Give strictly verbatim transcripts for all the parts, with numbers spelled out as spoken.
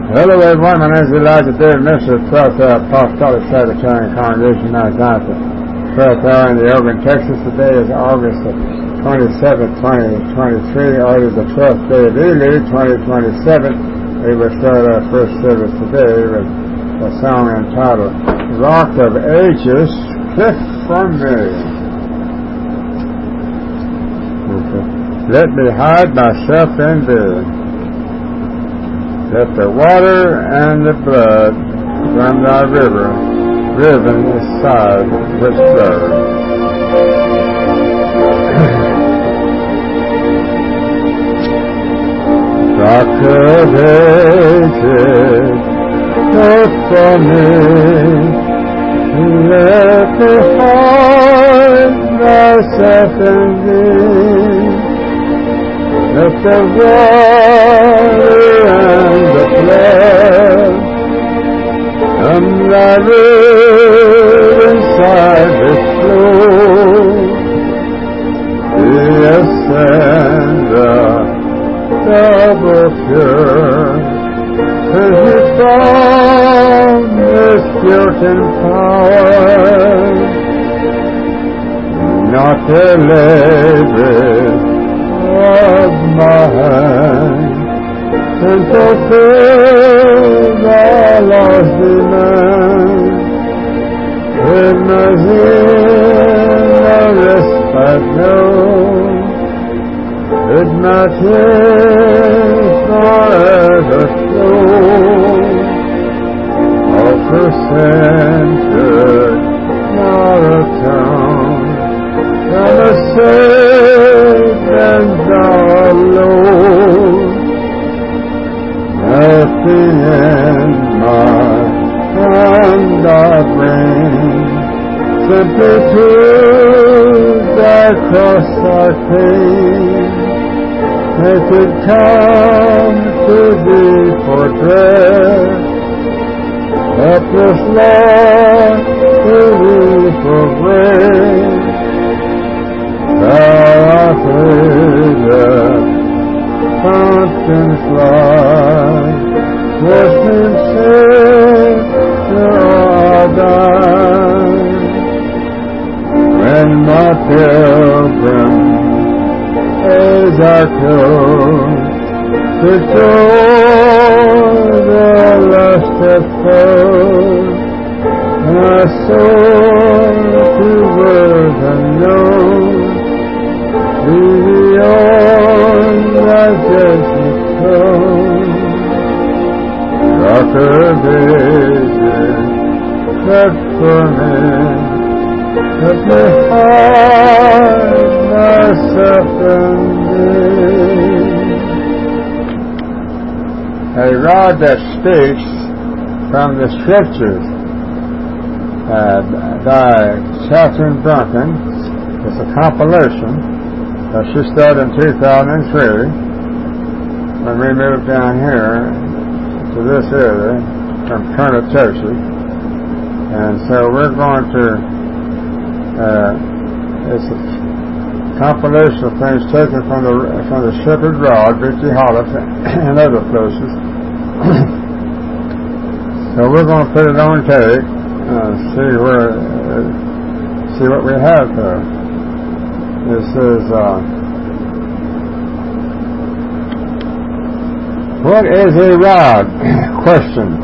Hello everyone, my name is Elijah David, minister of the twelfth Hour Apostolic Sabbatarian Congregation, Mount Zion, twelfth Hour in the Oregon, Texas. Today is August twenty-seventh, twenty twenty-three, or it is the twelfth day of Elul, twenty twenty-seven. We will start our first service today with a song entitled Rock of Ages, Cliff from Me. Okay. Let me hide myself in thee. Let the water and the blood from thy river riven aside with blood. Rock of ages, look for me. Let me hide myself in thee. Let the water and the blood from thy river inside this flow be a sender, double pure, till he found this guilt and power, not to labor of my hand, and fulfill thy lost demand. With my sin no respite known, with my tears forever flow, offer centered, not atone, from a safe and thou alone. Nothing in my hand I bring, simply to thy cross I came. Make it come to thee for dread, helpless Lord, to thee for grace. Thou art the fountain fly, washed in Savior all thine. When my pilgrim days are closed, restore the lusted foes, my soul to words unknown. To the own righteousness throne, Rock of ages, set for me. Let me hide myself in thee. A rod that speaks from the Scriptures, uh, by Catherine Duncan. It's a compilation. Uh, she started in two thousand three when we moved down here to this area from Kerner, Texas. And so we're going to, uh, it's a compilation of things taken from the from the Shepherd Rod, Victory Hollow, and other places. So we're going to put it on tape and see where, uh, see what we have there. This is, uh, what is a rod? Question.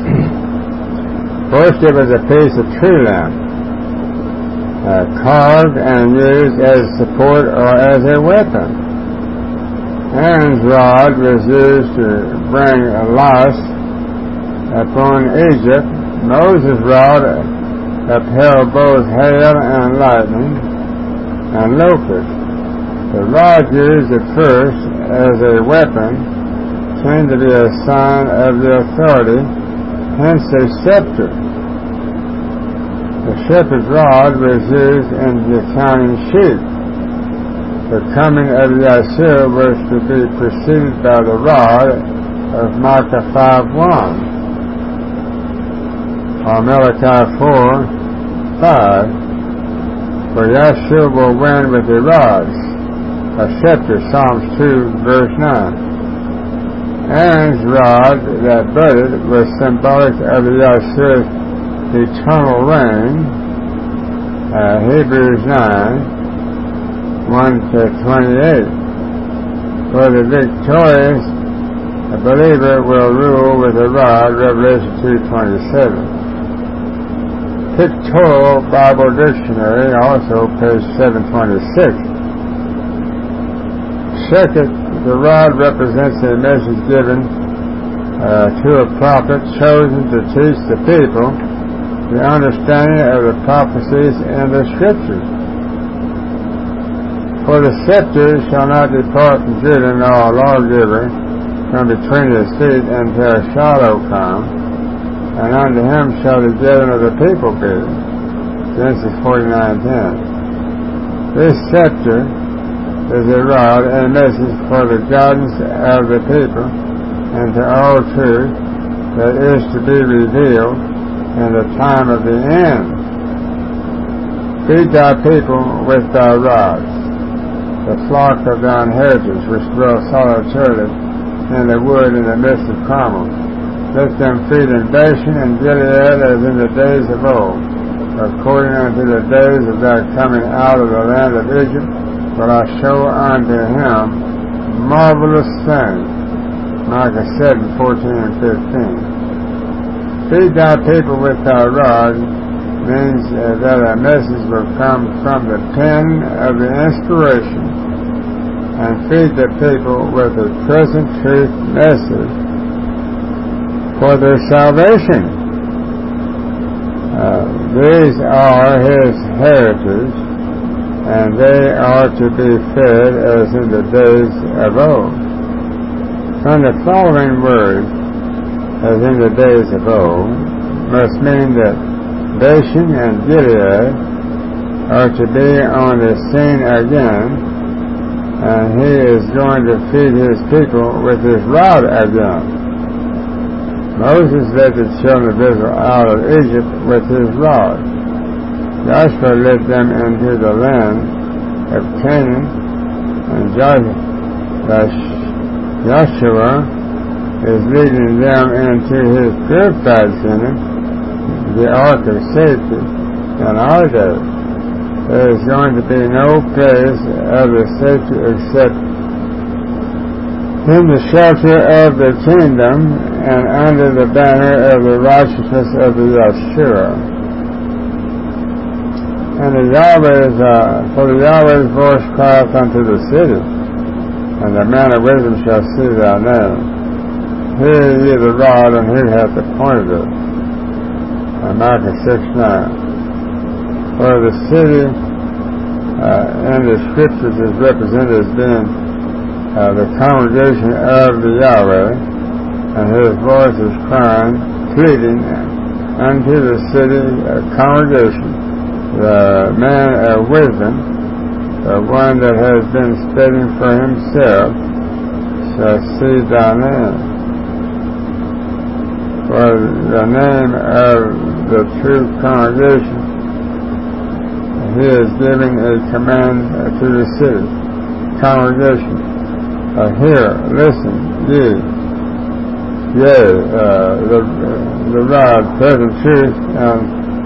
First, it was a piece of tree limb, uh, carved and used as support or as a weapon. Aaron's rod was used to bring a loss upon Egypt. Moses' rod upheld both hail and lightning and locust. The rod used at first as a weapon seemed to be a sign of the authority, hence a scepter. The shepherd's rod was used in the counting sheep. The coming of Yeshua was to be preceded by the rod of Micah five one, or Malachi four five. For Yeshua will win with a rod, a scepter, Psalms two, verse nine. Aaron's rod that budded was symbolic of the Yahshua's eternal reign, uh, Hebrews nine, one to twenty-eight. For the victorious believer will rule with a rod, Revelation two twenty-seven. Pictorial Bible Dictionary, also page seven twenty-six. Second, the rod represents a message given uh, to a prophet chosen to teach the people the understanding of the prophecies in the Scriptures. For the scepter shall not depart from Judah, nor a lawgiver from between his feet, until Shiloh come, and unto him shall the gathering of the people be. Genesis forty-nine ten. This scepter is a rod and a message for the guidance of the people into all truth that is to be revealed in the time of the end. Feed thy people with thy rods, the flock of thine heritage, which dwell solitarily in the wood in the midst of Carmel. Let them feed in Bashan and Gilead as in the days of old, according unto the days of thy coming out of the land of Egypt, will I show unto him marvelous things. Micah seven fourteen and fifteen. Feed thy people with thy rod means uh, that a message will come from the pen of the inspiration, and feed the people with a present truth message for their salvation. Uh, these are his heritage, and they are to be fed as in the days of old. From the following words, as in the days of old, must mean that Bashan and Gilead are to be on the scene again, and he is going to feed his people with his rod again. Moses led the children of Israel out of Egypt with his rod. Joshua led them into the land of Canaan, and Joshua is leading them into his purified center, the ark of safety, in our day. There is going to be no place of the safety except in the shelter of the kingdom and under the banner of the righteousness of the Yahshua. And the Yahweh's, uh, for the Yahweh's voice crieth unto the city, and the man of wisdom shall see thy name. Hear ye the rod, and who hath appointed it? And Micah six nine. For the city uh, in the Scriptures is represented as being uh, the congregation of the Yahweh, and his voice is crying, pleading unto the city uh, congregation, the man of wisdom, the one that has been studying for himself, shall see thy name. For the name of the true congregation, he is giving a command to the city congregation. Uh, hear, listen, ye, yea, uh, the, the rod, present truth, and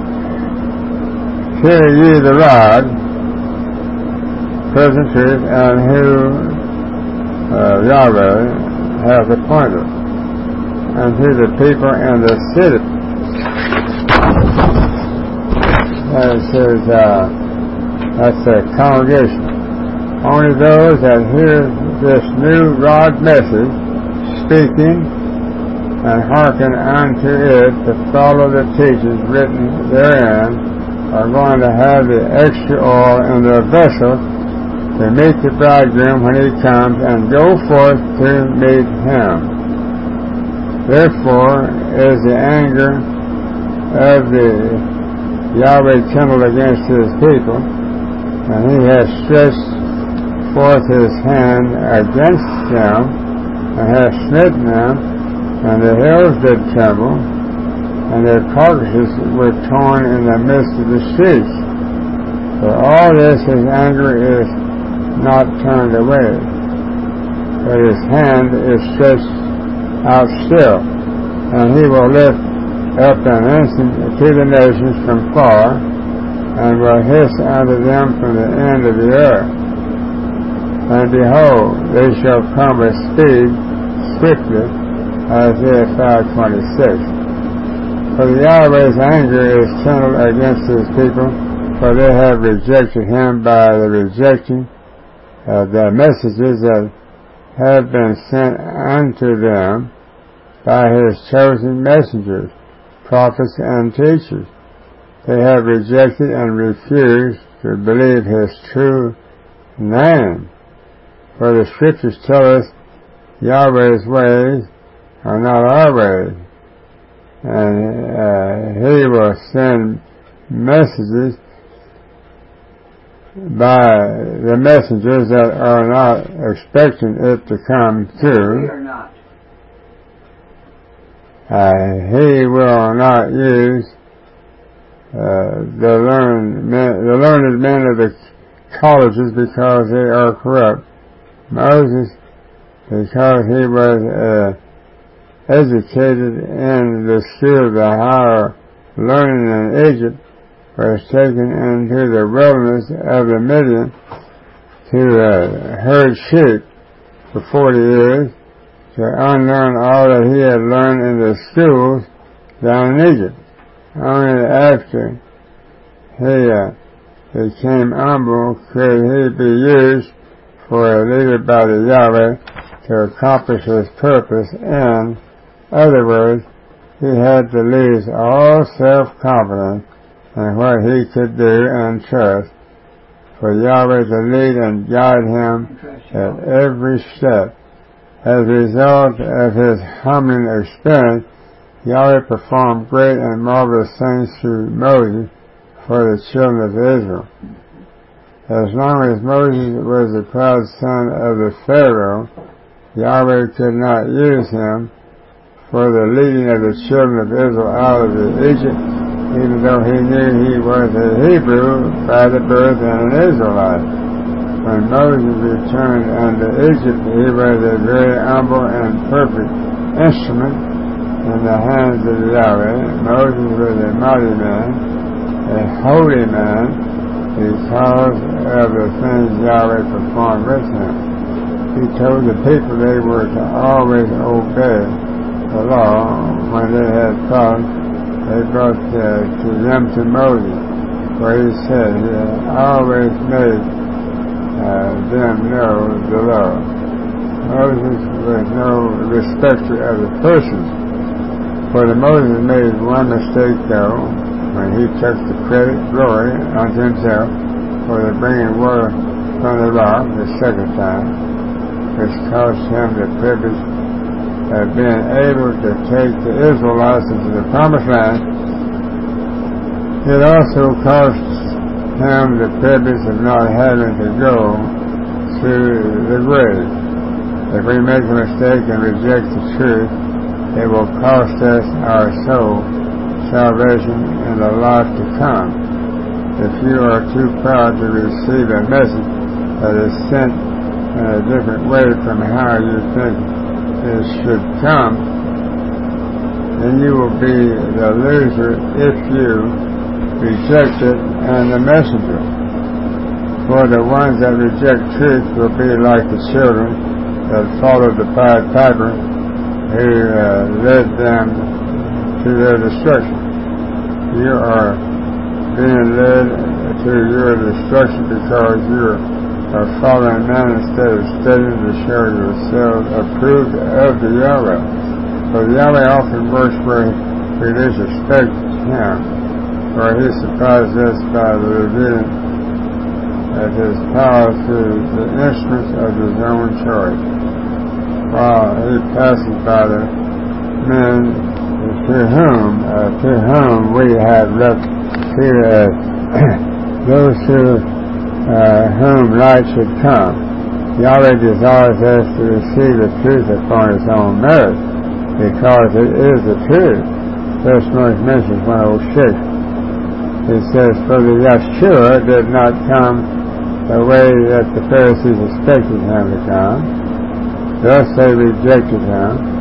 hear ye the rod, present truth, and who uh, Yahweh hath appointed, and to the people in the city. And it says, uh, that's a congregation. Only those that hear this new rod message, speaking and hearken unto it to follow the teachings written therein, are going to have the extra oil in their vessel to meet the bridegroom when he comes and go forth to meet him. Therefore is the anger of the Yahweh kindled against his people, and he has stretched forth his hand against them, and hath smitten them, and the hills did tremble, and their carcasses were torn in the midst of the streets. For all this his anger is not turned away, but his hand is stretched out still, and he will lift up an ensign to the nations from far, and will hiss unto them from the end of the earth. And behold, they shall come with speed, swiftly, Isaiah five twenty-six. For the Yahweh's anger is kindled against his people, for they have rejected him by the rejecting of the messages that have been sent unto them by his chosen messengers, prophets and teachers. They have rejected and refused to believe his true name. For the scriptures tell us Yahweh's ways are not our ways, and uh, he will send messages by the messengers that are not expecting it to come through. We are not. Uh, he will not use uh, the learned men, the learned men of the colleges, because they are corrupt. Moses, because he was uh, educated in the school of the higher learning in Egypt, was taken into the wilderness of the Midian to uh, herd sheep for forty years, to unlearn all that he had learned in the schools down in Egypt. Only after he uh, became humble could he be used for a leader by the Yahweh to accomplish his purpose. In other words, he had to lose all self-confidence in what he could do and trust for Yahweh to lead and guide him at every step. As a result of his humbling experience, Yahweh performed great and marvelous things through Moses for the children of Israel. As long as Moses was the proud son of the Pharaoh, Yahweh could not use him for the leading of the children of Israel out of Egypt, even though he knew he was a Hebrew by the birth and an Israelite. When Moses returned unto Egypt, he was a very humble and perfect instrument in the hands of Yahweh. Moses was a mighty man, a holy man, because of the things Yahweh performed with him. He told the people they were to always obey the law. When they had problems, they brought uh, to them to Moses, where he said he had always made uh, them know the law. Moses was no respecter of the persons, for the Moses made one mistake though, when he took the credit, glory unto himself for the bringing water from the rock the second time, which cost him the privilege of being able to take the Israelites into the promised land. It also cost him the privilege of not having to go through the grave. If we make a mistake and reject the truth, it will cost us our soul salvation in the life to come. If you are too proud to receive a message that is sent in a different way from how you think it should come, then you will be the loser if you reject it and the messenger. For the ones that reject truth will be like the children that followed the Pied Piper, who uh, led them to their destruction. You are being led to your destruction because you are following man instead of studying to show yourselves approved of the Yahweh. For the Yahweh often works where we least expect him, for he surprises us by the revealing of his power through the instruments of his own choice, while he passes by the men to whom uh, to whom we have looked to uh, those who uh, whom light should come. Yahweh desires us to receive the truth upon his own merit, because it is the truth. Testimonies mentions one oh six. It says, for the Yeshua did not come the way that the Pharisees expected him to come. Thus they rejected him,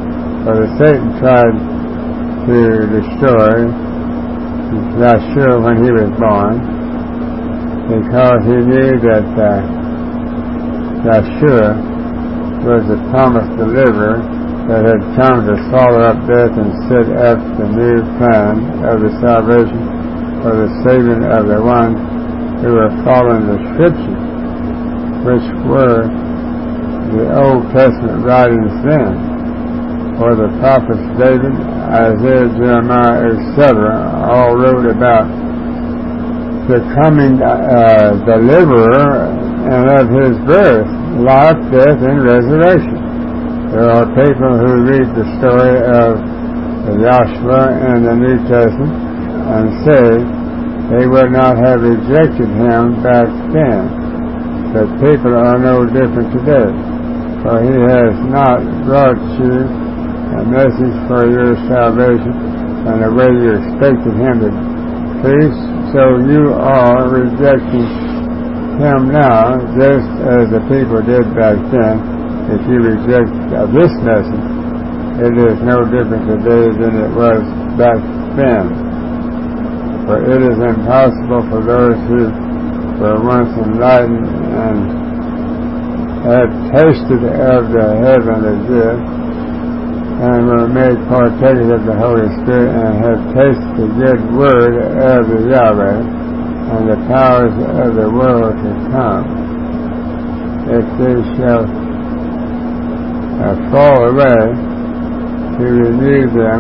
For Satan tried to destroy Yeshua when he was born, because he knew that uh, Yeshua was the promised deliverer that had come to swallow up death and set up the new plan of the salvation for the saving of the ones who were following the Scriptures, which were the Old Testament writings then. For the prophets David, Isaiah, Jeremiah, et cetera all wrote about the coming uh, deliverer and of his birth, life, death, and resurrection. There are people who read the story of Joshua in the New Testament and say they would not have rejected him back then. But people are no different today, for he has not brought you a message for your salvation and the way you expected him to preach, so you are rejecting him now, just as the people did back then. If you reject uh, this message, it is no different today than it was back then. For it is impossible for those who were once enlightened and had tasted of the heavenly gift and were made partakers of the Holy Spirit and have tasted the good word of the Yahweh and the powers of the world to come, if they shall Uh, fall away, to renew them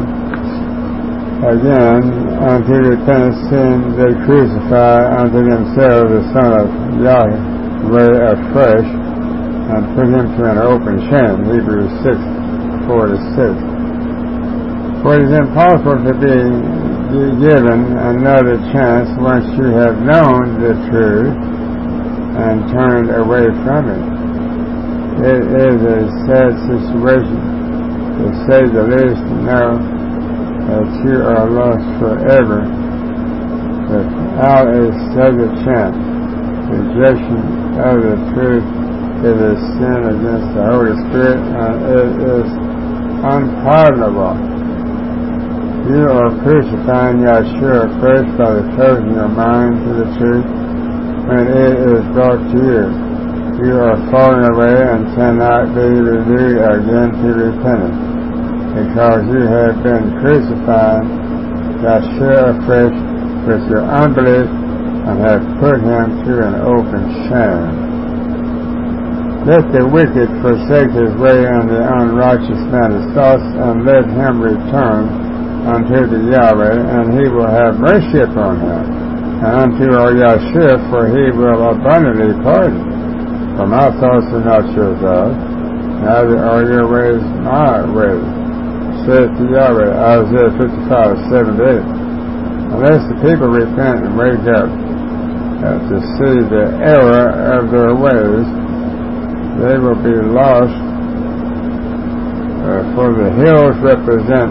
again unto repentance, seeing they crucify unto themselves the Son of Yahweh afresh, and put him to an open shame. Hebrews six, four to six. For it is impossible to be, be given another chance once you have known the truth and turned away from it. It is a sad situation, to say the least, to know that you are lost forever without a second chance. Rejection of the truth is a sin against the Holy Spirit, and it is unpardonable. You are crucifying Yeshua first by the closing your mind to the truth when it is brought to you. You are falling away and cannot be renewed again to repentance, because you have been crucified Yeshua afresh with your unbelief and have put him to an open shame. Let the wicked forsake his way and the unrighteous man his thoughts, and let him return unto the Yahweh, and he will have mercy upon him, and unto our Yeshua, for he will abundantly pardon. For my thoughts are not your thoughts, neither are your ways my ways, saith the Yahweh. Isaiah fifty-five, seven to eight. Unless the people repent and wake up uh, to see the error of their ways, they will be lost, uh, for the hills represent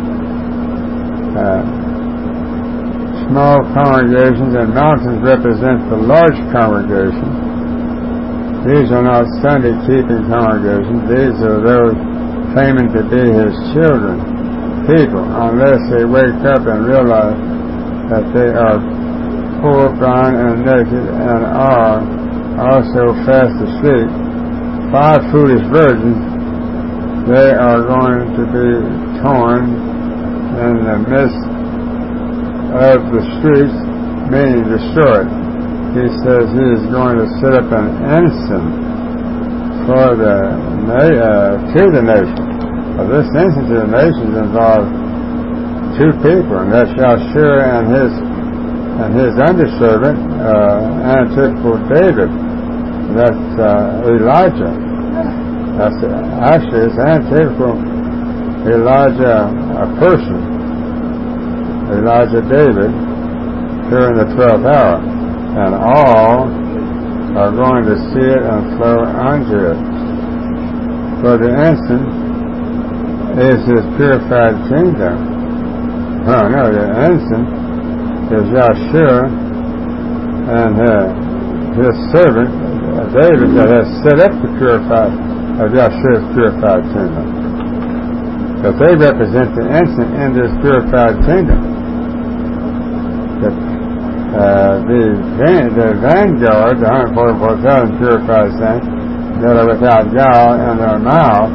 uh, small congregations and mountains represent the large congregations. These are not Sunday-keeping congregations. These are those claiming to be his children, people, unless they wake up and realize that they are poor, blind, and naked, and are also fast asleep. Five foolish virgins, they are going to be torn in the midst of the streets, meaning destroyed. He says he is going to set up an ensign for the uh, to the nation. Well, this ensign to the nations involves two people, and that's Yeshua and his and his underservant, uh, antithetical David. That's uh, Elijah. That's uh, actually it's antithetical Elijah, a person. Elijah David during the twelfth hour. And all are going to see it and flow unto it. For the ensign is his purified kingdom. Oh no, the ensign is Yeshua and uh, his servant uh, David that has set up the purified of Yeshua's purified kingdom. but they represent the instant in this purified kingdom. The, uh, the, the vanguard, the one hundred forty-four thousand purified saints that are without gall in their mouth,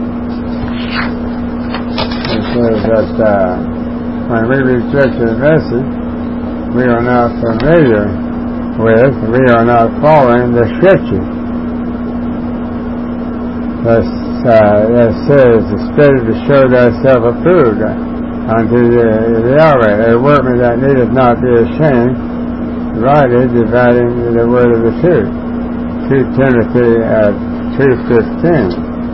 it says that uh, when we reject the message, we are not familiar with, we are not following the Scripture. Thus, uh, it says, the Spirit to show thyself approved unto the Yahweh, a workman that needeth not be ashamed, rightly dividing the word of the truth. Second Timothy uh, two fifteen.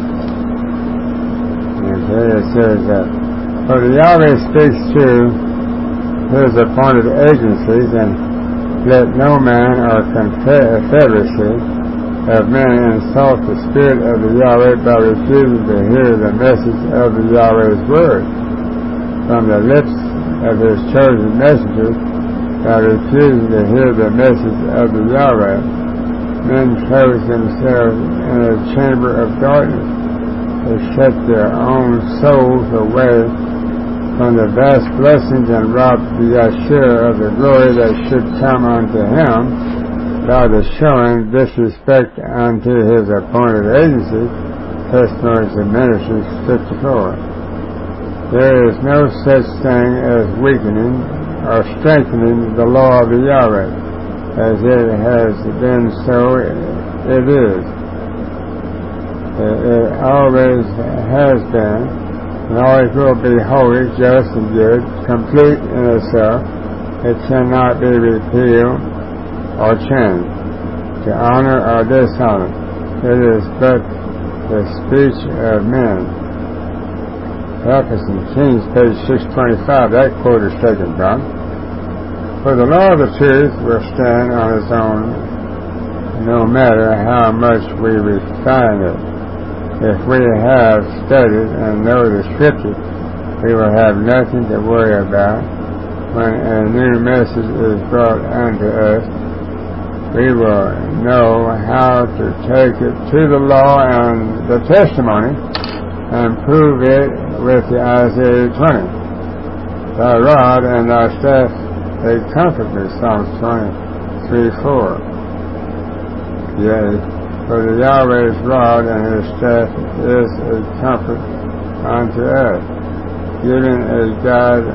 Okay, it says that, for the Yahweh speaks to his appointed agencies, and let no man or confederacy of men insult the Spirit of the Yahweh by refusing to hear the message of the Yahweh's word from the lips of his chosen messengers. By refusing to hear the message of the Yahweh, men close themselves in a chamber of darkness. They shut their own souls away from the vast blessings and rob the Yahshua of the glory that should come unto him by the showing disrespect unto his appointed agency, Testimonies of Ministries fifty-four. There is no such thing as weakening or strengthening the law of the Yahweh. As it has been, so it is. It always has been, and always will be holy, just, and good, complete in itself. It cannot be repealed or changed, to honor or dishonor. It is but the speech of men. Prophets and Kings, page six twenty-five, that quote is taken from. For the law of the truth will stand on its own, no matter how much we refine it. If we have studied and know the Scripture, we will have nothing to worry about when a new message is brought unto us. We will know how to take it to the law and the testimony and prove it with the Isaiah twenty. Thy rod and thy staff, they comfort me, Psalms twenty-three four. Yea, for the Yahweh's rod and his staff is a comfort unto us, giving a guide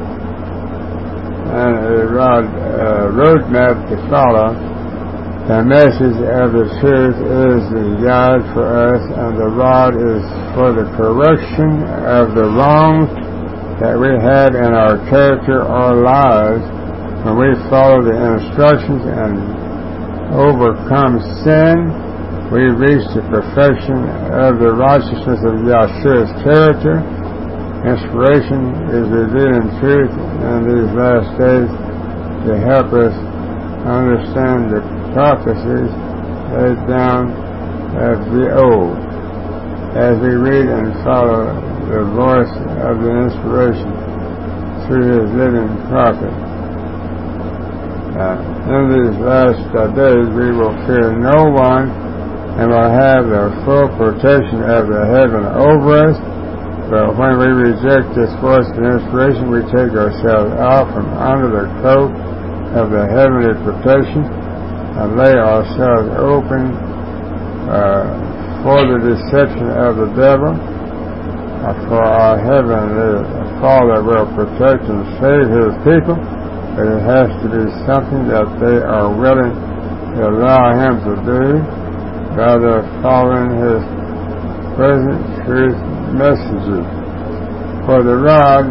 and a rod, uh, roadmap to follow. The message of the truth is the guide for us, and the rod is for the correction of the wrongs that we have in our character or lives. When we follow the instructions and overcome sin, we reach the perfection of the righteousness of Yahshua's character. Inspiration is revealing truth in these last days to help us understand the prophecies laid down of the old. As we read and follow the voice of the inspiration through his living prophet, Uh, in these last uh, days we will fear no one and will have the full protection of the heaven over us. But when we reject this voice of inspiration, we take ourselves out from under the cloak of the heavenly protection and lay ourselves open uh, for the deception of the devil. Uh, for our heavenly Father will protect and save his people. But it has to be something that they are willing to allow him to do by their following his present truth messages. For the rod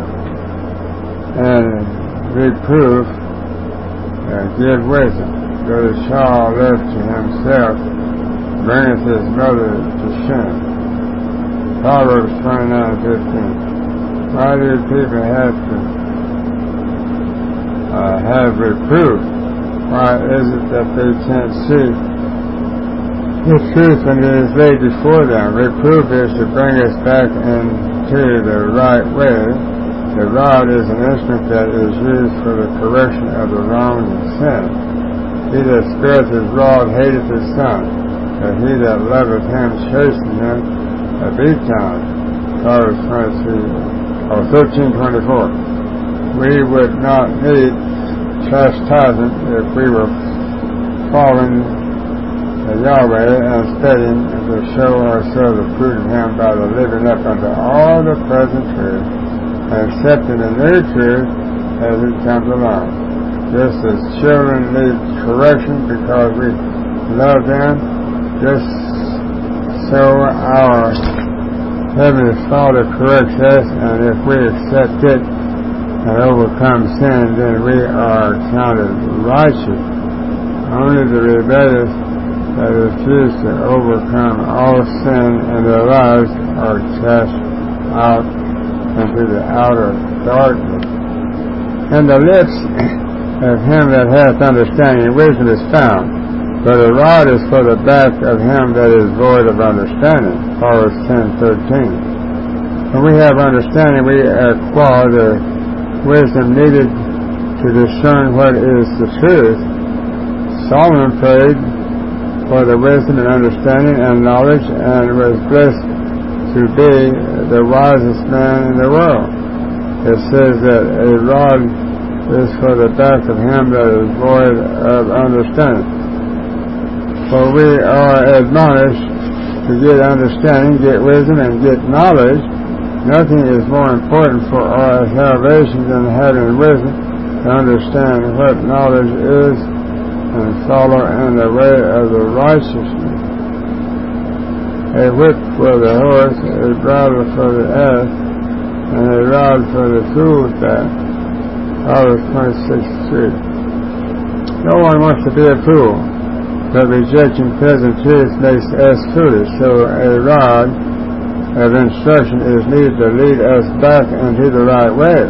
and reproof uh, give wisdom, but a child left to himself bringeth his mother to shame. Proverbs twenty-nine fifteen. Why do people have to Uh, have reproof? Why is it that they can't see the truth when it is laid before them? Reproof is to bring us back into the right way. The rod is an instrument that is used for the correction of the wrongs and sin. He that spareth his rod hateth his son, but he that loveth him chasteneth him a betimes. Proverbs twenty-three, or thirteen twenty-four. We would not need chastisement if we were following Yahweh and studying to show ourselves approved of Him by the living up unto all the present truth and accepting the new truth as it comes along. Just as children need correction because we love them, just so our Heavenly Father corrects us, and if we accept it and overcome sin, then we are counted righteous. Only the rebellious that refuse to overcome all sin in their lives are cast out into the outer darkness. And the lips of him that hath understanding and wisdom is found, but a rod is for the back of him that is void of understanding. Proverbs ten thirteen. When we have understanding, we acquire the wisdom needed to discern what is the truth. Solomon prayed for the wisdom and understanding and knowledge, and was blessed to be the wisest man in the world. It says that a rod is for the back of him that is void of understanding. For we are admonished to get understanding, get wisdom, and get knowledge. Nothing is more important for our salvation than having wisdom to understand what knowledge is and follow in the way of the righteousness. A whip for the horse, a bridle for the ass, and a rod for the fool's back. Proverbs twenty-six three. No one wants to be a fool, but rejecting present truth makes us foolish, so a rod of instruction is needed to lead us back into the right way.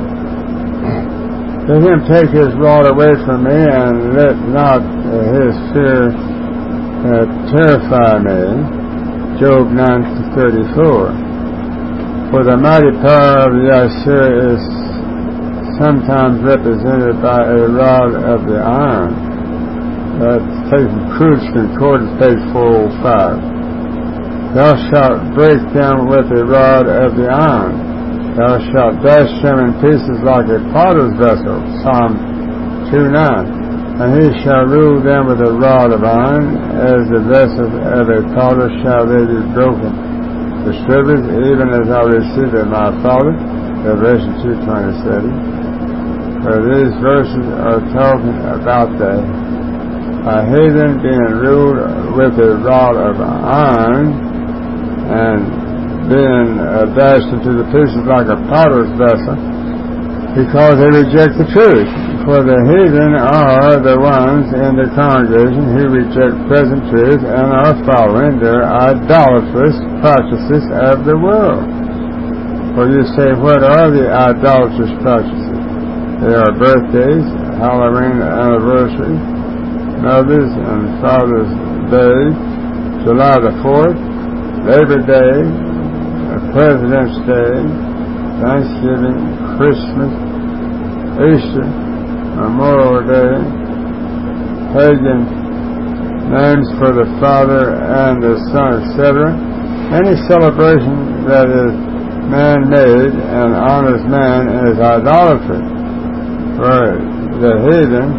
Let him take his rod away from me, and let not uh, his fear uh, terrify me. Job nine thirty-four. For the mighty power of the Asher is sometimes represented by a rod of the iron. That's taken Crude's Concordance, page four oh five. Thou shalt break them with a rod of the iron. Thou shalt dash them in pieces like a potter's vessel. Psalm two nine. And he shall rule them with a rod of iron, as the vessel of a potter shall they be broken. Distributed even as I received of my Father. Revelation two twenty-seven. For these verses are talking about the a heathen being ruled with a rod of iron and being uh, dashed into the pieces like a potter's vessel because they reject the truth. For the heathen are the ones in the congregation who reject present truth and are following their idolatrous practices of the world. For you say, what are the idolatrous practices? They are birthdays, Halloween anniversary, Mother's and Father's Day, July the fourth, Labor Day, President's Day, Thanksgiving, Christmas, Easter, Memorial Day, pagan names for the Father and the Son, et cetera. Any celebration that is man-made and honors man is idolatry. For the heathen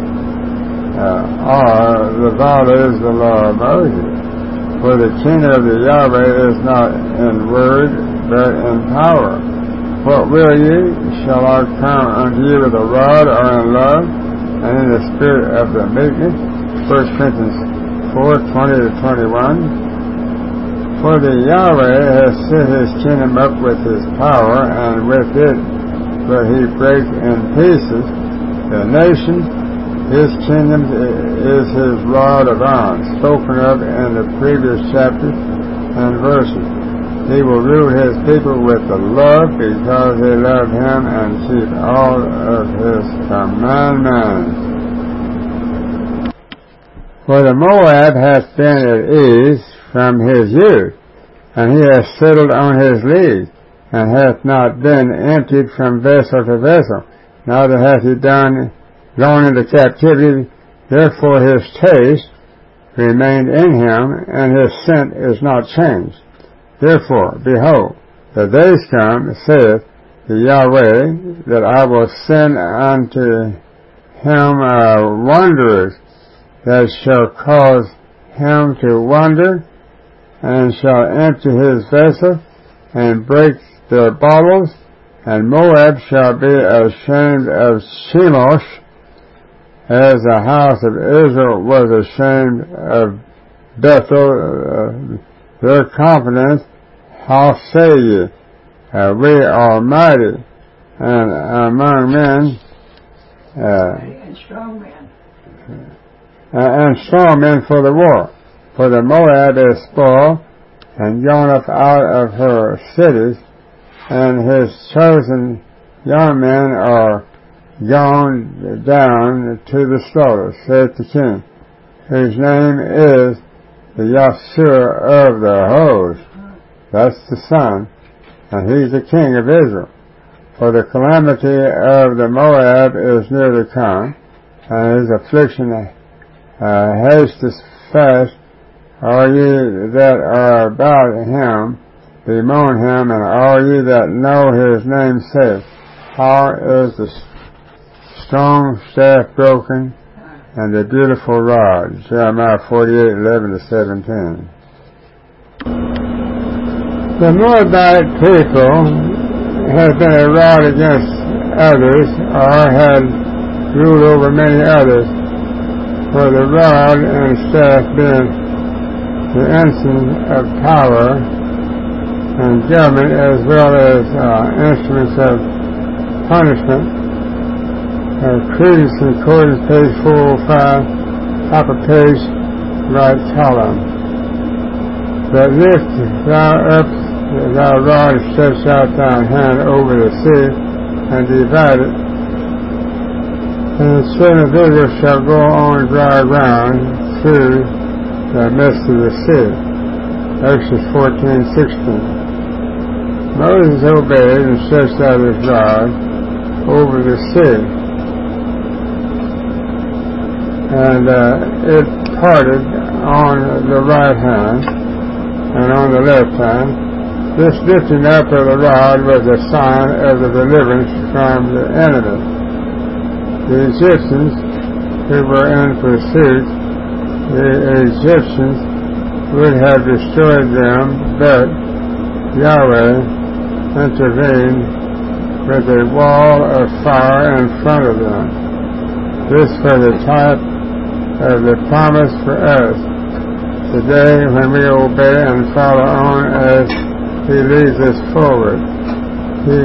uh, are, the vow is the law of Moses. For the kingdom of the Yahweh is not in word, but in power. What will ye? Shall I come unto you with a rod or in love, and in the spirit of the meekness? First Corinthians four twenty to twenty-one. For the Yahweh has set his kingdom up with his power, and with it will he break in pieces the nations. His kingdom is his rod of iron, spoken of in the previous chapters and verses. He will rule his people with the love, because they love him and keep all of his commandments. For the Moab hath been at ease from his youth, and he hath settled on his league, and hath not been emptied from vessel to vessel, neither hath he done gone into captivity. Therefore his taste remained in him, and his scent is not changed. Therefore, behold, The days come, saith the Yahweh, that I will send unto him uh, wanderers that shall cause him to wander, and shall empty his vessel, and break their bottles, and Moab shall be ashamed of Chemosh, as the house of Israel was ashamed of Bethel, uh, their confidence. How say ye, uh, we are mighty, and among men, uh, and strong men, uh, and strong men for the war. For the Moab is spoiled, and gone up out of her cities, and his chosen young men are gone down to the slaughter, saith the king, whose name is the Yahshua of the host. That's the son, and he's the king of Israel. For the calamity of the Moab is near to come, and his affliction uh, hasteth fast. All ye that are about him, bemoan him, and all ye that know his name, say, how is the strong staff broken, and the beautiful rod? Jeremiah forty-eight, eleven to seventeen. The Moabite people had been a rod against others, or had ruled over many others, for the rod and staff being the ensign of power and government, as well as uh, instruments of punishment. Uh, Credence in accordance, page four oh five, top of page, right column. But lift thou up thy rod, and stretch out thine hand over the sea, and divide it. And the children of Israel shall go on dry ground through the midst of the sea. Exodus fourteen sixteen. Moses obeyed and stretched out his rod over the sea, and uh, it parted on the right hand and on the left hand. This lifting up of the rod was a sign of the deliverance from the enemy. The Egyptians who were in pursuit, the Egyptians would have destroyed them, but Yahweh intervened with a wall of fire in front of them. This was the type of the promise for us today when we obey and follow on as he leads us forward. He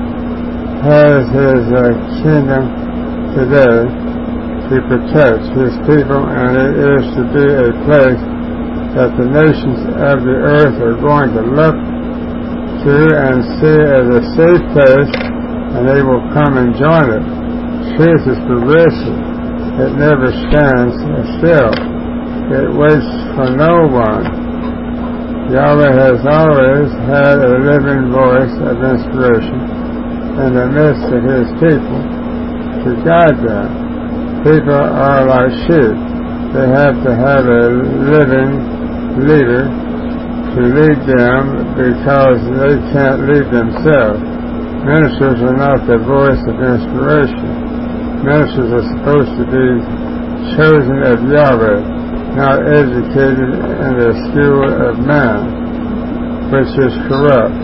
has his uh, kingdom today to protect his people, and it is to be a place that the nations of the earth are going to look to and see as a safe place, and they will come and join it. Truth is pervasive. It never stands still. It waits for no one. Yahweh has always had a living voice of inspiration in the midst of his people to guide them. People are like sheep. They have to have a living leader to lead them because they can't lead themselves. Ministers are not the voice of inspiration. Ministers are supposed to be chosen of Yahweh, not educated in the school of man, which is corrupt.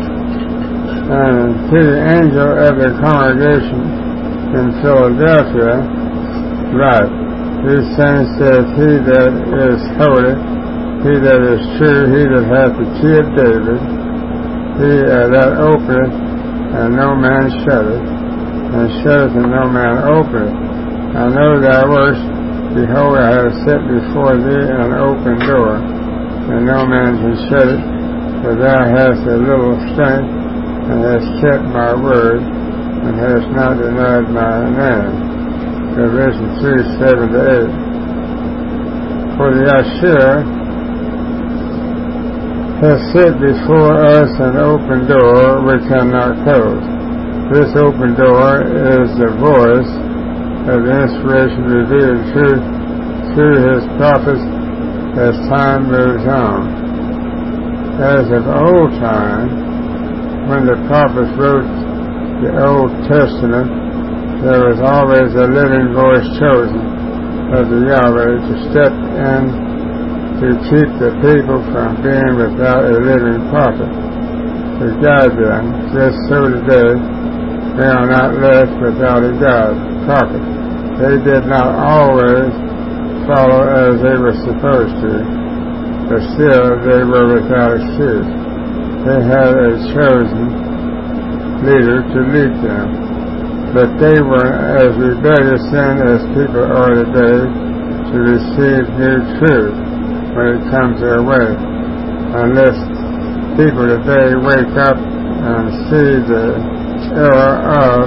And to the angel of the congregation in Philadelphia, write, these things saith he that is holy, he that is true, he that hath the key of David, he uh, that openeth, and no man shutteth, and shutteth, and no man openeth. I know thy works. Behold, I have set before thee an open door, and no man can shut it, for thou hast a little strength, and hast kept my word, and hast not denied my name. Revelation three, seven to eight. For the Yahshua has set before us an open door we cannot close. This open door is the voice of the inspiration revealed truth through his prophets as time moves on. As of old time, when the prophets wrote the Old Testament, there was always a living voice chosen of the Yahweh to step in to keep the people from being without a living prophet to guide them. Just so today, they are not left without a guide, prophet. They did not always follow as they were supposed to, but still they were without excuse. They had a chosen leader to lead them, but they were as rebellious then as people are today to receive new truth when it comes their way. Unless people today wake up and see the error of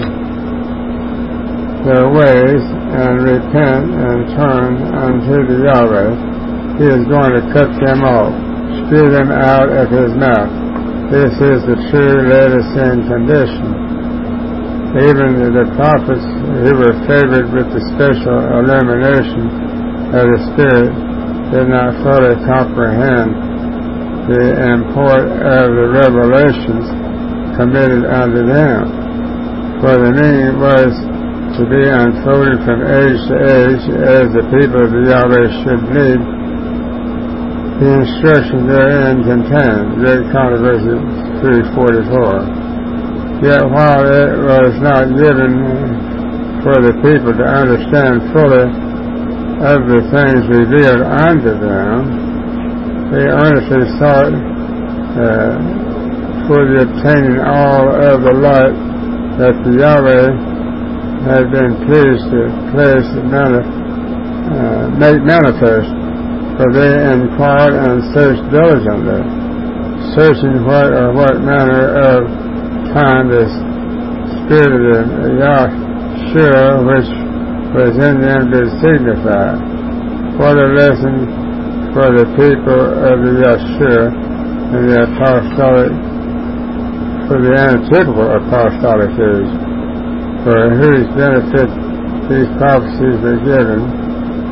their ways and repent and turn unto the Yahweh, He is going to cut them off, spew them out of His mouth. This is the true latter-sin condition. Even the prophets who were favored with the special illumination of the Spirit did not fully comprehend the import of the revelations committed unto them. For the meaning was to be unfolded from age to age as the people of the Yahweh should need. The instruction therein contained, Great Controversy three forty-four. Yet while it was not given for the people to understand fully of the things revealed unto them, they earnestly sought uh, for the obtaining all of the light that the Yahweh had been pleased to place mani- uh, make manifest. For they inquired and searched diligently, searching what or what manner of time the Spirit of the Yahshua which was in them did signify. What a lesson for the people of the Yahshua and the apostolic, for the anticiple apostolic age, for whose benefit these prophecies were given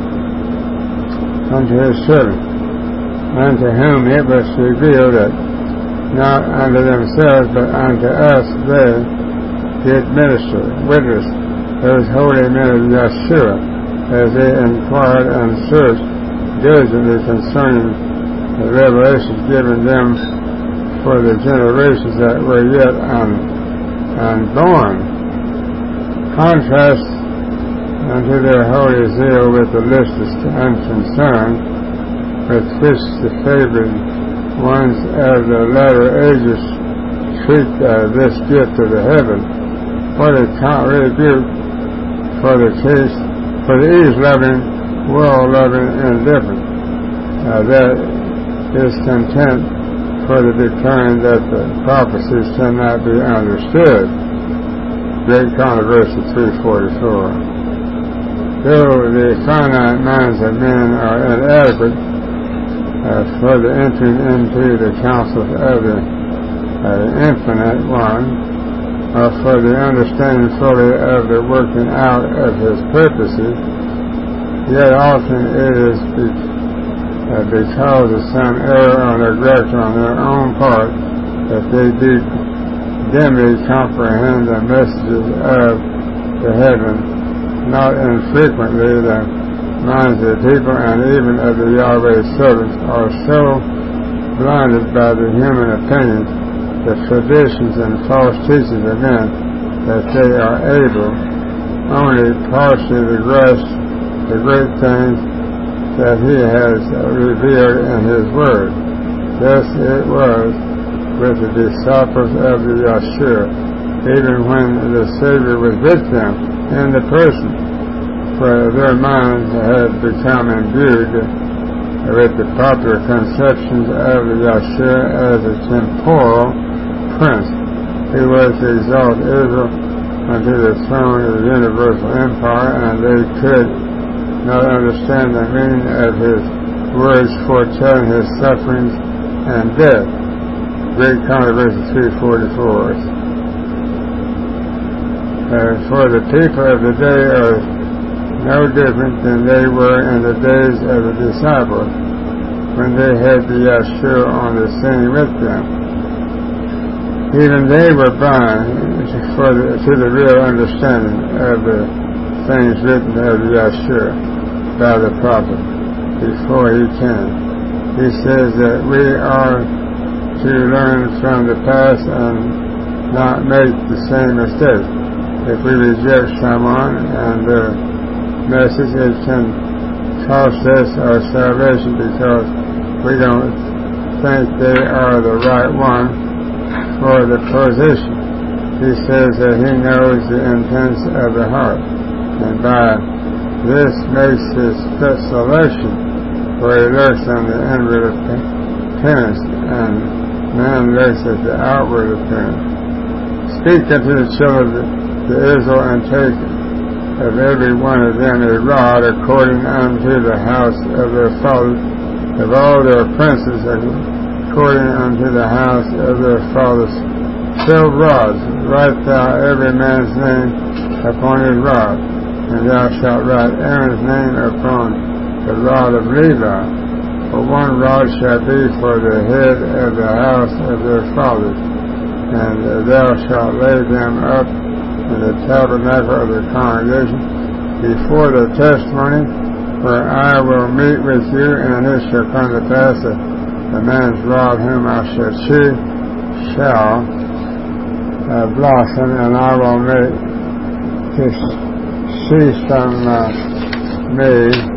unto His servant, unto whom it was revealed that not unto themselves but unto us they did minister, witness those holy men of Yeshua, as they inquired and searched diligently concerning the revelations given them for the generations that were yet un, unborn. Contrast unto their holy zeal with the listless unconcern with which the favored ones of the latter ages treat uh, this gift of the heaven. What a rebuke for the case, for the ease-loving, world-loving indifferent uh, that is content for the declaring that the prophecies cannot be understood. Great Controversy three forty-four. Though the finite minds of men are inadequate uh, for the entering into the counsels of the uh, Infinite One, or for the understanding fully of the working out of His purposes, yet often it is be, uh, because of some error or neglect on their own part that they do dimly comprehend the messages of the heaven. Not infrequently the minds of the people and even of the Yahweh's servants are so blinded by the human opinion, the traditions and false teachings of men, that they are able only partially to grasp the great things that He has revealed in His Word. Thus it was with the disciples of the Yahshua, even when the Savior was with them in the person, for their minds had become imbued with the popular conceptions of the Yahshua as a temporal prince who was to exalt Israel unto the throne of the universal empire, and they could not understand the meaning of His words foretelling His sufferings and death. Great Controversy three forty-four. Uh, for the people of the day are no different than they were in the days of the disciples when they had the Yahshua on the scene with them. even they were blind for the, to the real understanding of the things written of Yeshua by the prophet before he came. He says that we are to learn from the past and not make the same mistake. If we reject someone and their message, it can cost us our salvation because we don't think they are the right one for the position. He says that he knows the intents of the heart, and by this makes his selection, for he looks on the inward appearance, and man looks at the outward appearance. Speak unto the children of Israel, and take of every one of them a rod according unto the house of their fathers, of all their princes according unto the house of their fathers. Twelve rods, write thou every man's name upon his rod, and thou shalt write Aaron's name upon the rod of Levi. For one rod shall be for the head of the house of their fathers, and thou shalt lay them up in the tabernacle of the congregation before the testimony, where I will meet with you, and it shall come to pass that the man's rod whom I shall choose shall uh, blossom, and I will make to cease from uh, me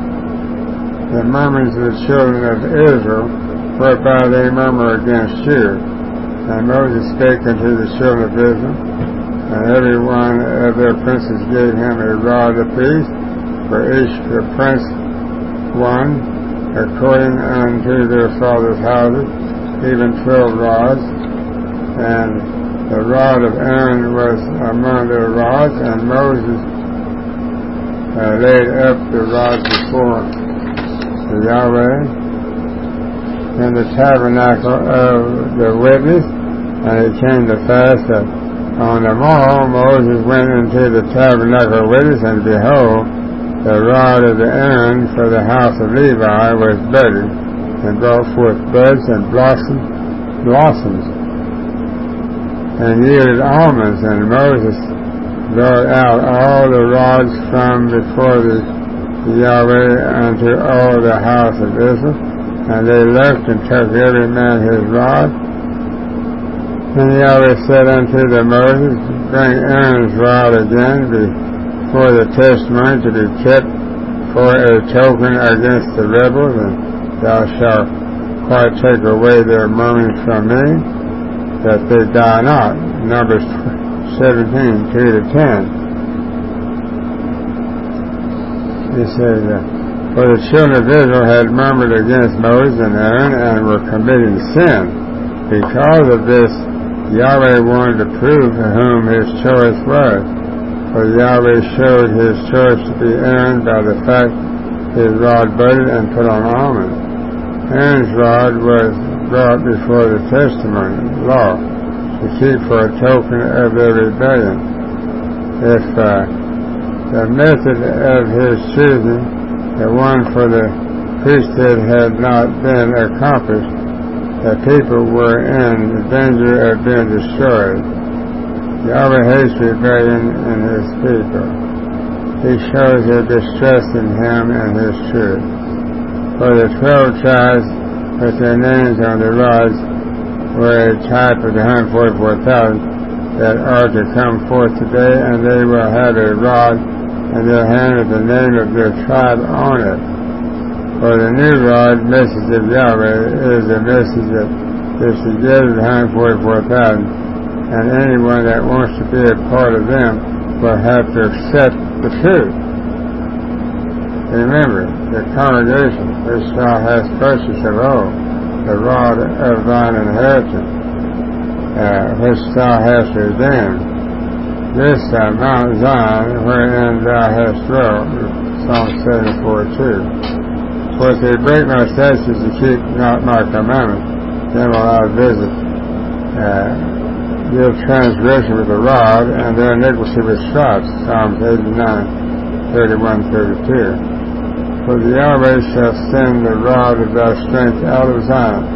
the murmurings of the children of Israel, whereby they murmur against you. And Moses spake unto the children of Israel, and every one of their princes gave him a rod apiece, for each the prince one, according unto their father's houses, even twelve rods. And the rod of Aaron was among their rods, and Moses uh, laid up the rods before the Yahweh in the tabernacle of the witness. And it came to pass that on the morrow Moses went into the tabernacle of witness, and behold, the rod of the Aaron for the house of Levi was budded, and brought forth buds and blossoms, blossoms, and yielded almonds. And Moses brought out all the rods from before the Yahweh unto all the house of Israel, and they left and took every man his rod. And Yahweh said unto the Moses, bring Aaron's rod again before the testimony to be kept for a token against the rebels, and thou shalt quite take away their murmuring from me, that they die not. Numbers seventeen, two to ten. He says, uh, for the children of Israel had murmured against Moses and Aaron, and were committing sin. Because of this, Yahweh wanted to prove whom his choice was. For Yahweh showed his choice to be Aaron by the fact his rod budded and put on almonds. Aaron's rod was brought before the testimony law to keep for a token of their rebellion. If uh, the method of his choosing, the one for the priesthood, had not been accomplished, the people were in danger of being destroyed. Yahweh hates rebellion in his people. He shows their distrust in him and his truth. For the twelve tribes with their names on the rods were a type of the one hundred forty-four thousand that are to come forth today, and they will have a rod in their hand with the name of their tribe on it. For the new rod, message of Yahweh, is a message that is to give the one hundred forty-four thousand, and anyone that wants to be a part of them will have to accept the truth. Remember, the congregation which thou hast purchased of old, the rod of thine inheritance, uh, which thou hast redeemed, this uh, Mount Zion, wherein thou hast dwelt, Psalm seventy-four two. For if they break my statutes and keep not my commandments, then will I visit uh, their transgression with a rod, and their iniquity with stripes. Psalms eighty-nine, thirty-one, thirty-two. For the Yahweh shall send the rod of thy strength out of Zion,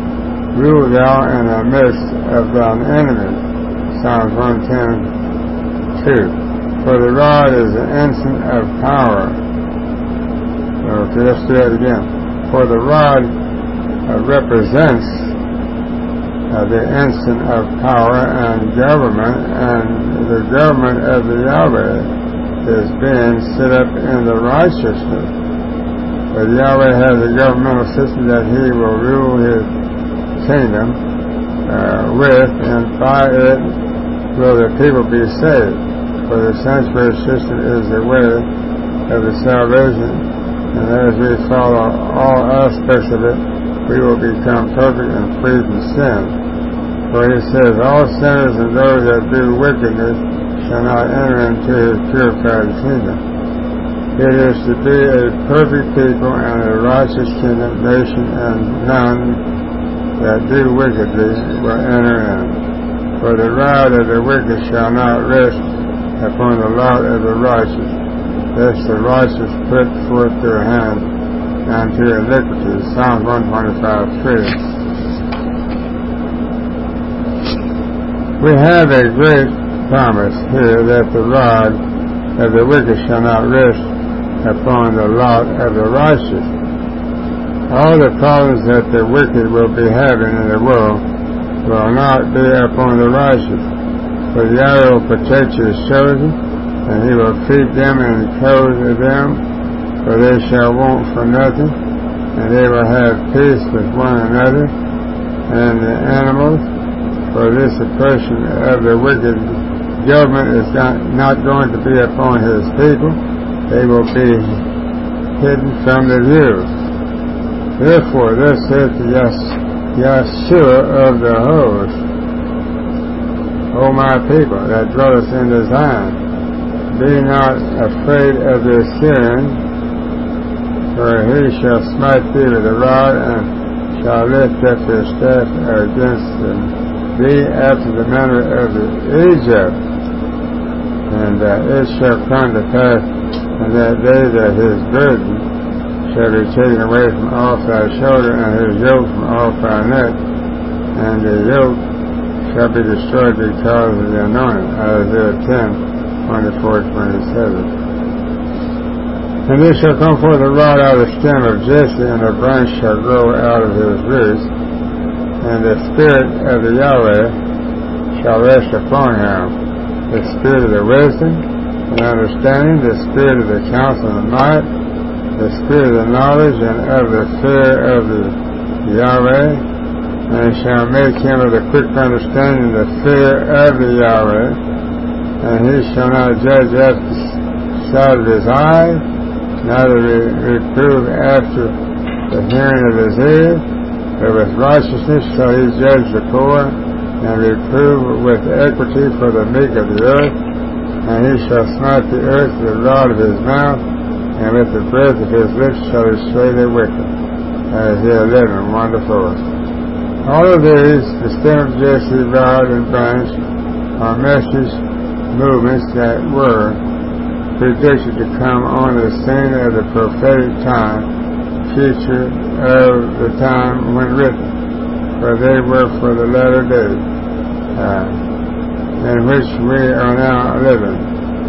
rule thou in the midst of thine enemies. Psalms one ten, two. For the rod is the ensign of power. Okay, let's do that again. For the rod uh, represents uh, the ensign of power and government, and the government of the Yahweh is being set up in the righteousness. But Yahweh has a governmental system that He will rule His kingdom uh, with, and by it will the people be saved. For the sanctuary system is the way of the salvation, and as we follow all aspects of it, we will become perfect and free from sin. For He says, all sinners and those that do wickedness shall not enter into His purified kingdom. It is to be a perfect people and a righteous kingdom, nation, and none that do wickedly will enter in. For the rod of the wicked shall not rest upon the lot of the righteous, lest the righteous put forth their hand unto iniquity. Psalm one twenty-five, three. We have a great promise here that the rod of the wicked shall not rest upon the lot of the righteous. All the problems that the wicked will be having in the world will not be upon the righteous. For Yahweh will protect His chosen, and He will feed them and clothe them, for they shall want for nothing, and they will have peace with one another, and the animals. For this oppression of the wicked government is not, not going to be upon His people. They will be hidden from the view. Therefore, thus saith Yeshua of the host, O my people that dwelleth in the Zion, be not afraid of the Assyrian, for he shall smite thee with a rod, and shall lift up his staff against thee after the manner of Egypt. And uh, it shall come to pass in that day that his burden shall be taken away from off thy shoulder, and his yoke from off thy neck, and the yoke shall be destroyed because of the anointing. Isaiah ten, twenty-four, twenty-seven. And there shall come forth a rod out of the stem of Jesse, and a branch shall grow out of his roots, and the Spirit of the Yahweh shall rest upon him, the Spirit of the wisdom and understanding, the Spirit of the counsel and might, the Spirit of the knowledge and of the fear of the Yahweh, and shall make him of the quick understanding the fear of the Yahweh, and he shall not judge after the sight of his eye, neither re- reprove after the hearing of his ears, but with righteousness shall he judge the poor, and reprove with equity for the meek of the earth, and he shall smite the earth with the rod of his mouth, and with the breath of his lips shall he slay the wicked. Isaiah eleven, one to four. All of these, the stem of Jesse, rod, and branch, are message movements that were predicted to come on the scene of the prophetic time, future of the time when written, for they were for the latter days, uh, in which we are now living.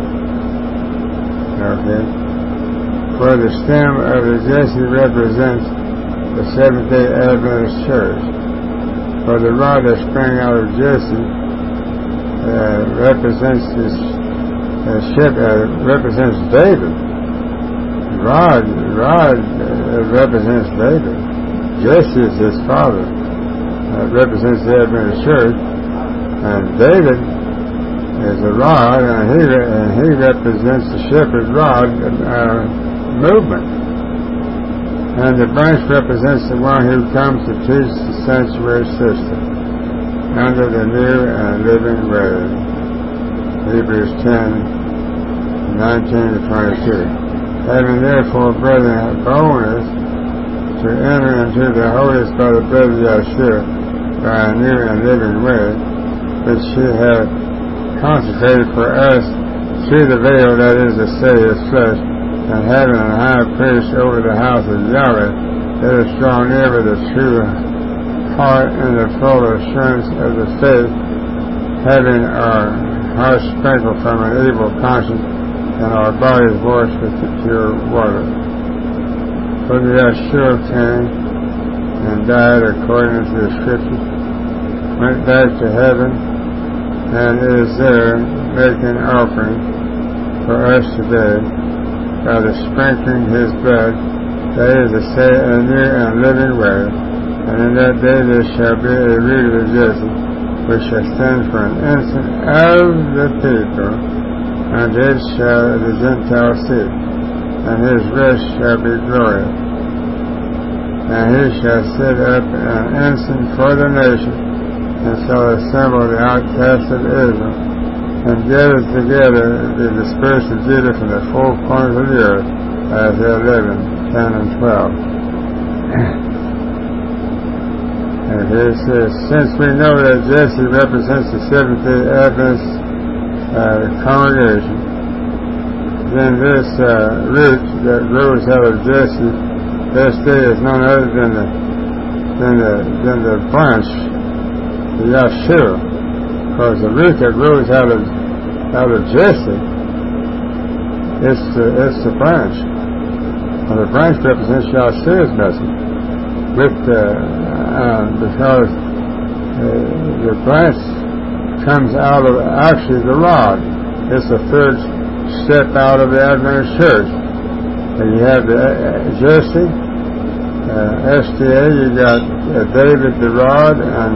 Okay. For the stem of the Jesse represents the Seventh-day Adventist Church. For the rod that sprang out of Jesse uh, represents this uh, ship, uh, represents David. Rod, rod uh, represents David. Jesse is his father. Uh, represents the Adventist Church, and David is a rod, and he and he represents the shepherd's rod uh, movement. And the branch represents the one who comes to teach the sanctuary system under the new and living way. Hebrews ten, nineteen to twenty-two. Having therefore, brethren, boldness to enter into the holiest by the blood of Yeshua, by a new and living way, which he hath consecrated for us through the veil, that is to say, his flesh, and having a high priest over the house of Yahweh, let us draw near with a true part in the full assurance of the faith, having our hearts sprinkled from an evil conscience and our bodies washed with the pure water. For the Yeshua came and died according to the Scriptures, went back to heaven, and is there making offering for us today by the sprinkling his blood, that is to say, a new and living way. And in that day there shall be a root of Jesse, which shall stand for an ensign of the people, and it shall the Gentiles see, and his rest shall be glorious. And he shall set up an ensign for the nation, and shall assemble the outcasts of Israel, and gather together the dispersed of Judah from the four corners of the earth, Isaiah eleven, ten and twelve. And here it says, since we know that Jesse represents the Seventh-day Adventist uh, congregation, then this uh, root that grows out of Jesse this day is none other than the than the, than the branch, the Yeshua. Because the root that grows out of out of Jesse, it's the it's the branch. And the branch represents Yeshua's message. With the uh, because uh, the branch comes out of actually the rod. It's the third step out of the Adventist church. And you have the uh, Jesse, uh, S D A. You got uh, David the rod, and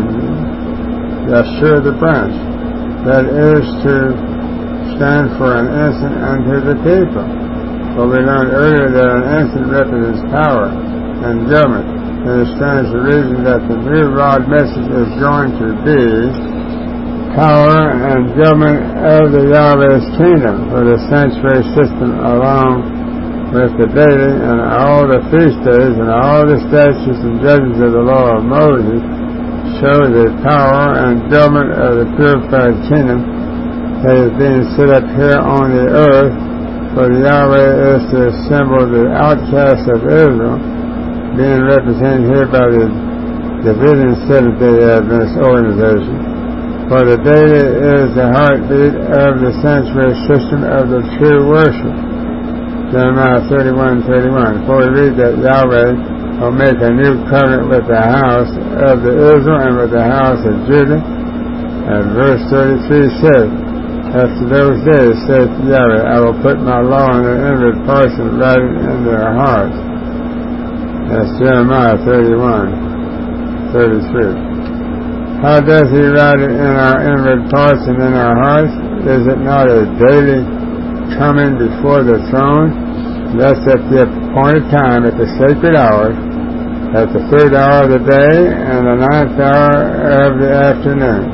Yeshua the branch. That is to stand for an ensign unto the people. But we learned earlier that an ensign represents power and government. And it stands to reason that the new rod message is going to be power and government of the Yahweh's kingdom for the sanctuary system, along with the daily and all the feast days and all the statutes and judgments of the law of Moses, show the power and government of the purified kingdom that is being set up here on the earth. For the Yahweh is to assemble the outcasts of Israel, being represented here by the Davidian Seventh-day Adventist organization. For the daily is the heartbeat of the sanctuary system of the true worship. Jeremiah thirty-one thirty-one. For we read that Yahweh will make a new covenant with the house of the Israel and with the house of Judah. And verse thirty-three says, after those days, saith Yahweh, I will put my law in their inward parts and write it in their hearts. That's Jeremiah thirty-one thirty-three. How does he write it in our inward parts and in our hearts? Is it not a daily coming before the throne? That's at the appointed time, at the sacred hours, at the third hour of the day and the ninth hour of the afternoon.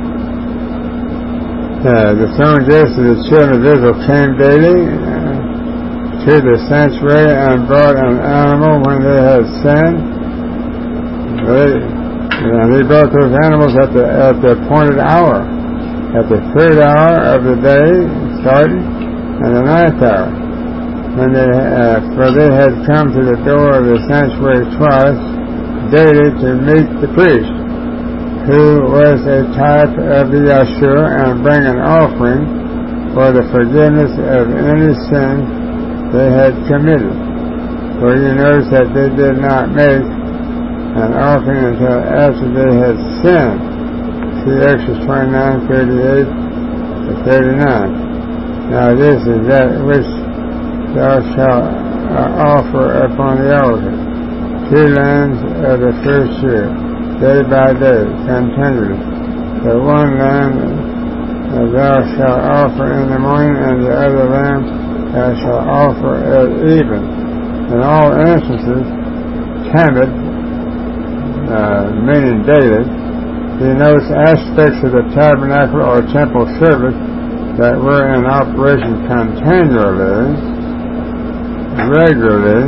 Uh, the throne just as the children of Israel came daily uh, to the sanctuary and brought an animal when they had sinned. They, and he brought those animals at the at the appointed hour, at the third hour of the day starting, and the ninth hour. When they, uh, for they had come to the door of the sanctuary twice daily to meet the priest, who was a type of the Yeshua, and bring an offering for the forgiveness of any sin they had committed. For you notice that they did not make an offering until after they had sinned. See Exodus twenty-nine thirty-eight to thirty-nine. Now this is that which thou shalt uh, offer upon the altar, two lambs of the first year, day by day, continually. The one lamb thou shalt offer in the morning, and the other lamb thou shalt offer at even. In all instances, tamid, uh, meaning daily, denotes aspects of the tabernacle or temple service that were in operation continually, regularly,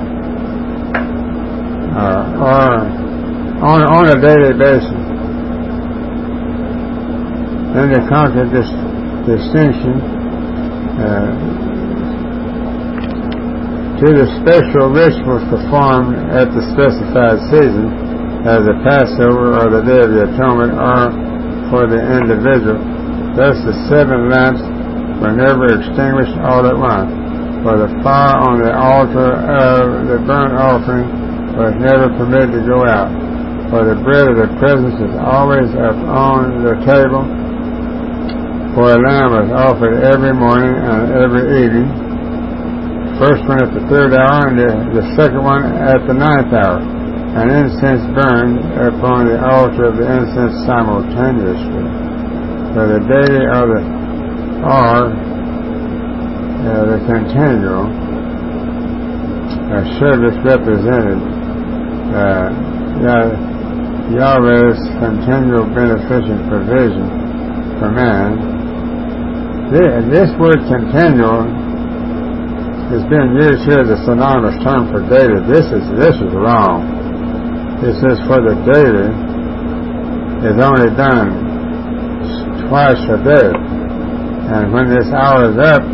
uh, or on, on a daily basis. Then they come to this distinction uh, to the special rituals performed at the specified season, as the Passover or the Day of the Atonement are for the individual. Thus the seven lamps were never extinguished all at once, for the fire on the altar of the burnt offering was never permitted to go out. For the bread of the presence is always up on the table, for a lamb was offered every morning and every evening, first one at the third hour and the, the second one at the ninth hour, and incense burned upon the altar of the incense simultaneously. For the daily or the or uh, the continual uh, service represented uh, Yahweh's continual beneficent provision for man. This word continual is being used here as a synonymous term for daily. This is this is wrong. It says for the daily is only done twice a day, and when this hour is up,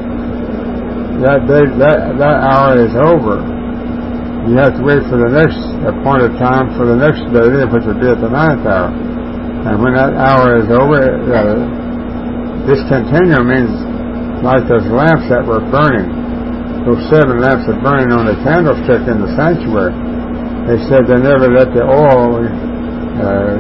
that day that that hour is over. You have to wait for the next appointed time for the next day, which would be at the ninth hour. And when that hour is over, uh, this continuum means like those lamps that were burning, those seven lamps that burning on the candlestick in the sanctuary. They said they never let the oil, uh,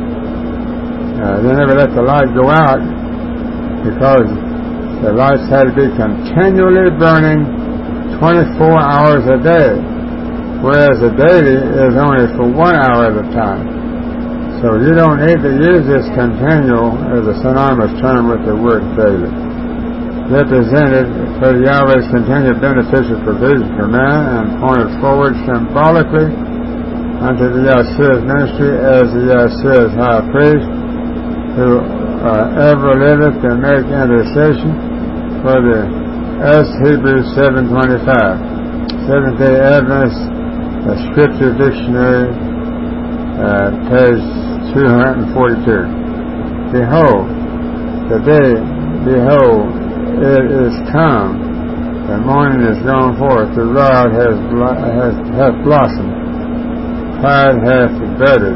uh, they never let the light go out because the lights had to be continually burning twenty-four hours a day, whereas the daily is only for one hour at a time. So you don't need to use this continual as a synonymous term with the word daily. Represented for Yahweh's continued beneficial provision for man and pointed forward symbolically unto the Yahshua ministry as the Yahshua's high priest, who uh, ever liveth to make intercession for the us Hebrews seven twenty-five. Seventh-day Adventist uh, Scripture Dictionary, uh, page two forty-two. Behold, the day, behold, it is come, the morning is gone forth, the rod has, has, hath blossomed, pride hath budded,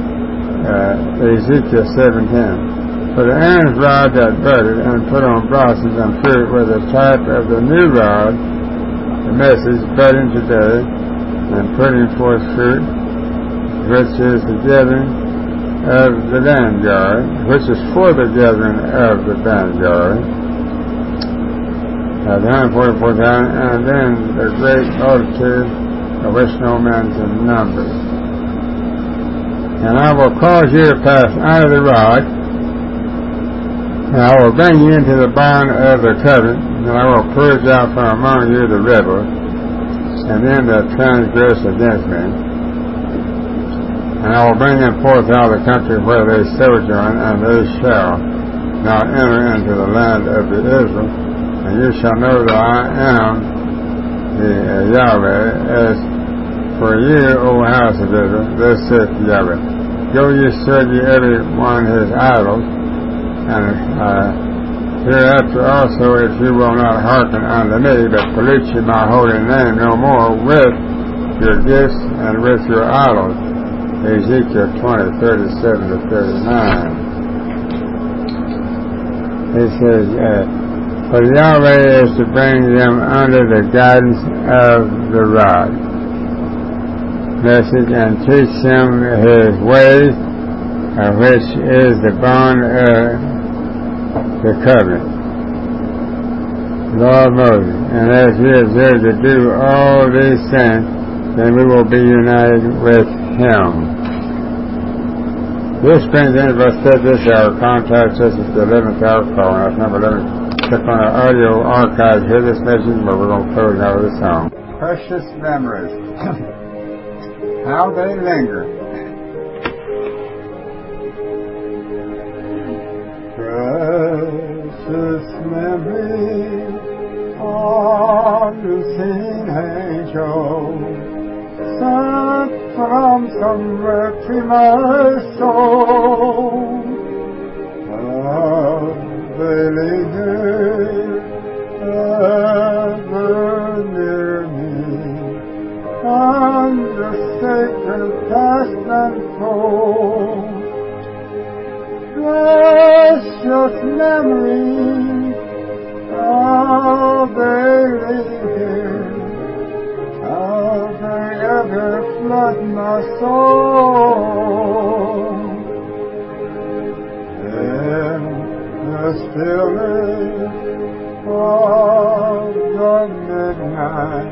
uh, Ezekiel seven ten. For the Aaron's rod that budded and put on blossoms and fruit was a type of the new rod, the message budding today and putting forth fruit, which is the gathering of the vanguard, which is for the gathering of the vanguard, uh, the one hundred forty-four thousand, and then the great multitude of which no man can number. And I will cause you to pass under the rod, and I will bring you into the bond of the covenant, and I will purge out from among you the rebels, and them that transgress against me. And I will bring them forth out of the country where they sojourn, and they shall not enter into the land of the Israel. And you shall know that I am the uh, Yahweh. As for you, O house of Israel, thus saith Yahweh, go ye serve ye every one his idols, and uh, hereafter also, if you will not hearken unto me, but pollute ye my holy name no more with your gifts and with your idols. Ezekiel twenty, thirty-seven to thirty-nine. It says, uh, for Yahweh is to bring them under the guidance of the rod, message, and teach them his ways, uh, which is the bond of the covenant, law of Moses. And as we observe to do all these things, then we will be united with him. This brings in, as I said, this hour. Contact us at the eleventh hour call. That's number eleven. Click on our audio archive. Hear this message, but we're going to close now with a song. Precious memories. How they linger. Precious memories of the seen angel, sent from somewhere to my soul. How they linger ever near me, on the sacred past of the midnight,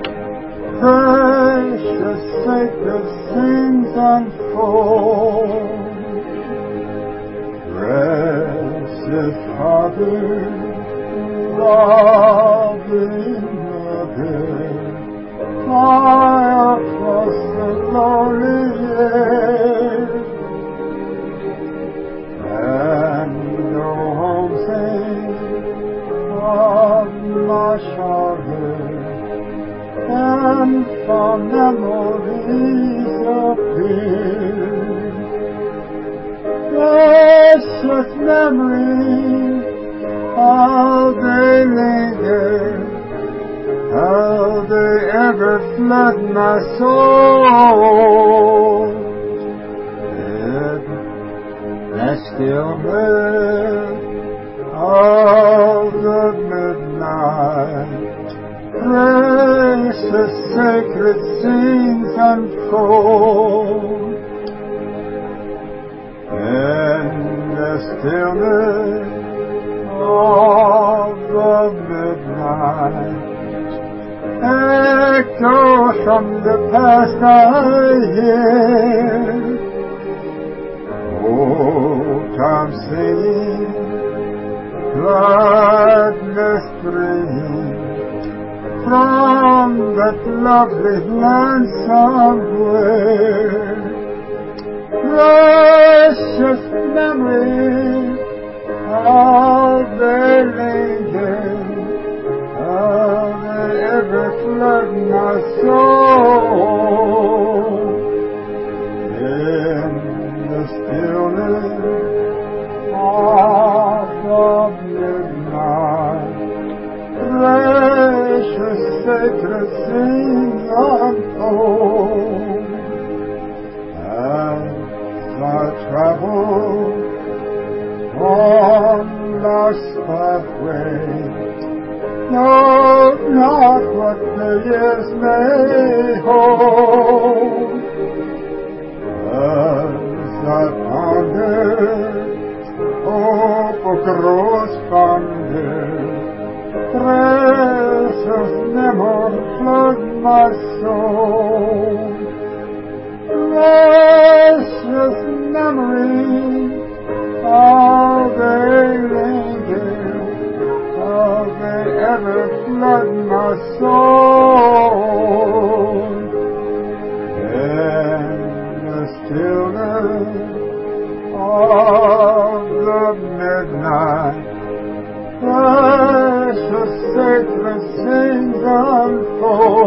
precious sacred scenes unfold. Precious Father of the mother, fly across the lonely air, and go home safe of my shoulder, and fond memories appear. Precious memories, how they linger, how they ever flood my soul. Yet that stillness of the midnight, precious sacred scenes unfold. In the stillness of the midnight, echoes from the past I hear. Old time singing, gladness bringing from that lovely land somewhere. Precious memories, how they linger, how they ever flood my soul. In the stillness of the midnight, precious sacred scenes unfold. As I travel on life's pathway, know not what the years may hold. As I ponder, hope grows fonder, precious memories flood my soul. Precious memories, how they linger, how they ever flood my soul. In the stillness of the midnight, precious sacred scenes unfold.